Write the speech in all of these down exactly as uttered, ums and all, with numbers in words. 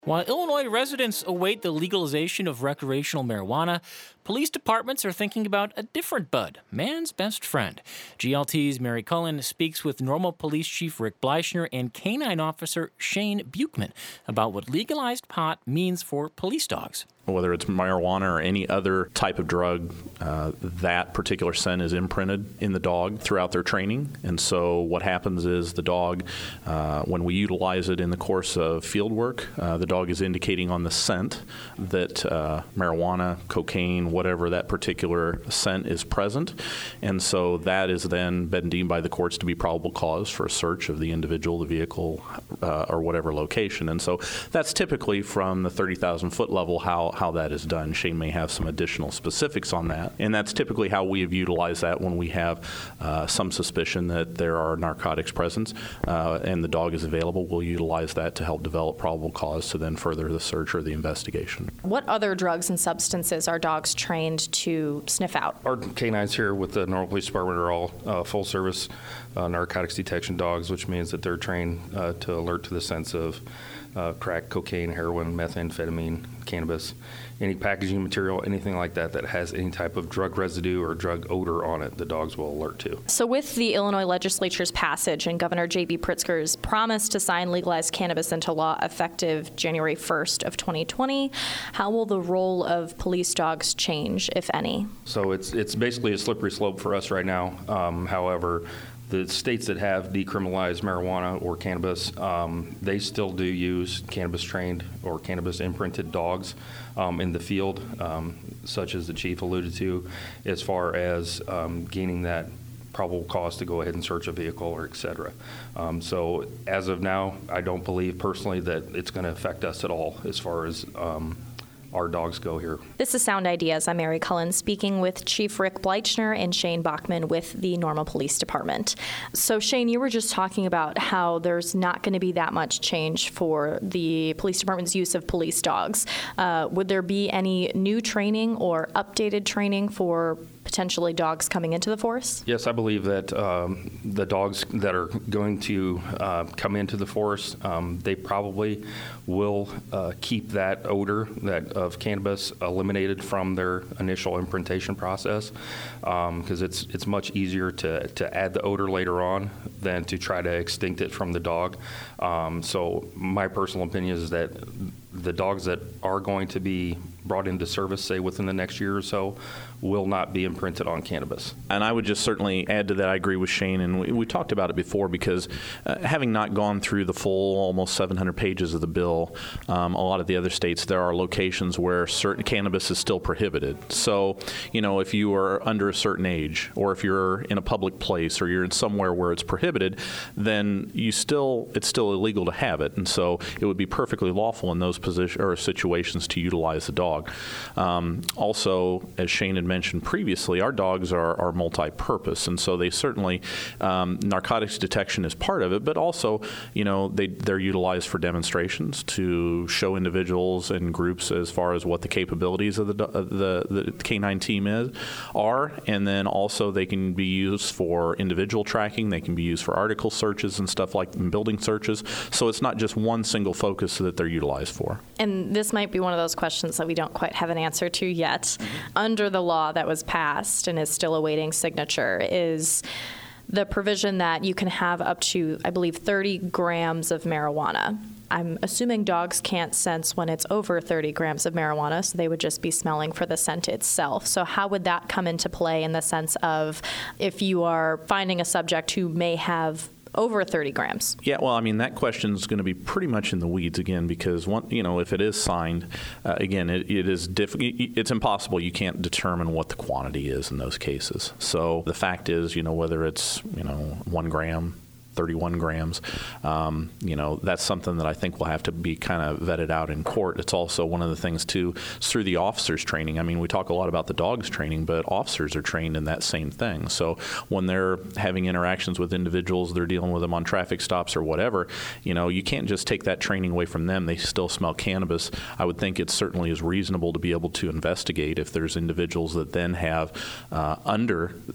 While Illinois residents await the legalization of recreational marijuana, police departments are thinking about a different bud, man's best friend. G L T's Mary Cullen speaks with Normal Police Chief Rick Bleichner and Canine Officer Shane Buchman about what legalized pot means for police dogs. Whether it's marijuana or any other type of drug, uh, that particular scent is imprinted in the dog throughout their training. And so what happens is the dog, uh, when we utilize it in the course of field work, uh, the dog is indicating on the scent that uh, marijuana, cocaine, whatever that particular scent is present. And so that is then been deemed by the courts to be probable cause for a search of the individual, the vehicle, uh, or whatever location. And so that's typically from the thirty thousand foot level how how that is done. Shane may have some additional specifics on that. And that's typically how we have utilized that when we have uh, some suspicion that there are narcotics present uh, and the dog is available. We'll utilize that to help develop probable cause to then further the search or the investigation. What other drugs and substances are dogs trained to sniff out? Our canines here with the Normal Police Department are all uh, full service uh, narcotics detection dogs, which means that they're trained uh, to alert to the sense of Uh, crack, cocaine, heroin, methamphetamine, cannabis, any packaging material, anything like that that has any type of drug residue or drug odor on it, the dogs will alert to. So with the Illinois legislature's passage and Governor J B Pritzker's promise to sign legalized cannabis into law effective January first of twenty twenty, how will the role of police dogs change, if any? So it's it's basically a slippery slope for us right now. Um, however, the states that have decriminalized marijuana or cannabis, um, they still do use cannabis-trained or cannabis-imprinted dogs um, in the field, um, such as the chief alluded to, as far as um, gaining that probable cause to go ahead and search a vehicle or et cetera. Um, so as of now, I don't believe personally that it's going to affect us at all as far as um, our dogs go here. This is Sound Ideas. I'm Mary Cullen speaking with Chief Rick Bleichner and Shane Bachman with the Normal Police Department. So Shane, you were just talking about how there's not going to be that much change for the police department's use of police dogs. Uh, would there be any new training or updated training for potentially dogs coming into the force? Yes, I believe that um, the dogs that are going to uh, come into the force, um, they probably will uh, keep that odor that of cannabis eliminated from their initial imprintation process, because um, it's it's much easier to, to add the odor later on than to try to extinct it from the dog. Um, so my personal opinion is that the dogs that are going to be brought into service, say within the next year or so, will not be imprinted on cannabis. And I would just certainly add to that, I agree with Shane, and we, we talked about it before because uh, having not gone through the full almost seven hundred pages of the bill, um, a lot of the other states, there are locations where certain cannabis is still prohibited. So, you know, if you are under a certain age, or if you're in a public place, or you're in somewhere where it's prohibited, then you still, it's still illegal to have it. And so it would be perfectly lawful in those position or situations to utilize the dog. Um, also, as Shane had mentioned previously, our dogs are, are multi-purpose, and so they certainly, um, narcotics detection is part of it, but also, you know, they, they're utilized for demonstrations to show individuals and groups as far as what the capabilities of the, of the, the canine team is, are, and then also they can be used for individual tracking, they can be used for article searches and stuff like and building searches, so it's not just one single focus that they're utilized for. And this might be one of those questions that we don't quite have an answer to yet. Mm-hmm. Under the law that was passed and is still awaiting signature is the provision that you can have up to, I believe, thirty grams of marijuana. I'm assuming dogs can't sense when it's over thirty grams of marijuana, so they would just be smelling for the scent itself. So how would that come into play in the sense of if you are finding a subject who may have over thirty grams? Yeah, well, I mean, that question is going to be pretty much in the weeds again because, one, you know, if it is signed, uh, again, it, it is difficult. It's impossible. You can't determine what the quantity is in those cases. So the fact is, you know, whether it's, you know, one gram, thirty-one grams, um, you know, that's something that I think will have to be kind of vetted out in court. It's also one of the things, too, through the officers' training. I mean, we talk a lot about the dogs training, but officers are trained in that same thing. So when they're having interactions with individuals, they're dealing with them on traffic stops or whatever, you know, you can't just take that training away from them. They still smell cannabis. I would think it certainly is reasonable to be able to investigate if there's individuals that then have uh, under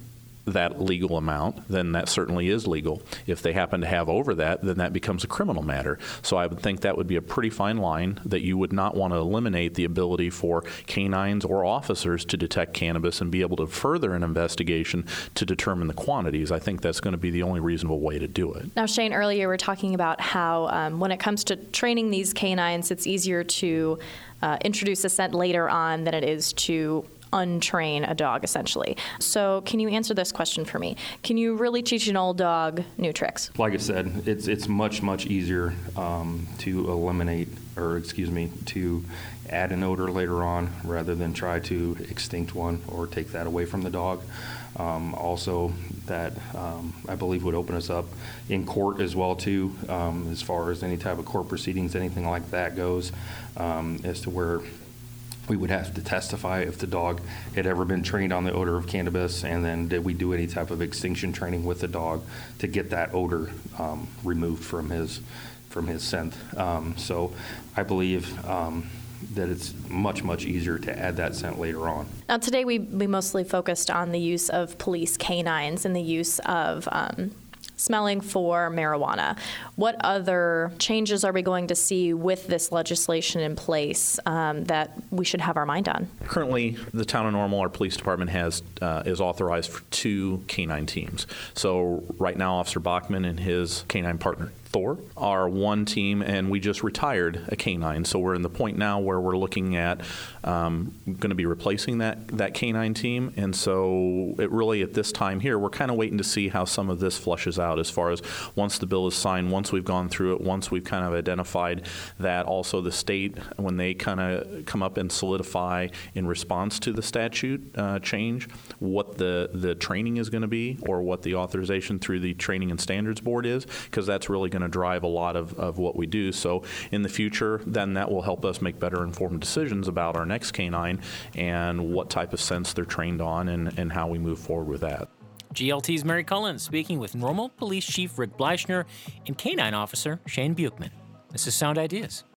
that legal amount, then that certainly is legal. If they happen to have over that, then that becomes a criminal matter. So I would think that would be a pretty fine line, that you would not want to eliminate the ability for canines or officers to detect cannabis and be able to further an investigation to determine the quantities. I think that's going to be the only reasonable way to do it. Now, Shane, earlier we were talking about how um, when it comes to training these canines, it's easier to uh, introduce a scent later on than it is to untrain a dog, essentially. So can you answer this question for me? Can you really teach an old dog new tricks? Like I said, it's it's much, much easier um, to eliminate, or excuse me, to add an odor later on rather than try to extinct one or take that away from the dog. Um, also, that um, I believe would open us up in court as well too, um, as far as any type of court proceedings, anything like that goes, um, as to where we would have to testify if the dog had ever been trained on the odor of cannabis, and then did we do any type of extinction training with the dog to get that odor um, removed from his from his scent. Um, so I believe um, that it's much, much easier to add that scent later on. Now, today we, we mostly focused on the use of police canines and the use of um, smelling for marijuana. What other changes are we going to see with this legislation in place um, that we should have our mind on? Currently, the town of Normal, our police department has uh, is authorized for two canine teams. So right now, Officer Bachman and his canine partner Thor are one team, and we just retired a canine. So we're in the point now where we're looking at um, going to be replacing that that canine team. And so it really, at this time here, we're kind of waiting to see how some of this flushes out as far as once the bill is signed, once we've gone through it, once we've kind of identified that also the state, when they kind of come up and solidify in response to the statute uh, change, what the, the training is going to be, or what the authorization through the Training and Standards Board is, because that's really going to drive a lot of, of what we do. So in the future, then that will help us make better informed decisions about our next canine and what type of scents they're trained on, and, and how we move forward with that. G L T's Mary Cullen speaking with Normal Police Chief Rick Bleichner and Canine Officer Shane Buchman. This is Sound Ideas.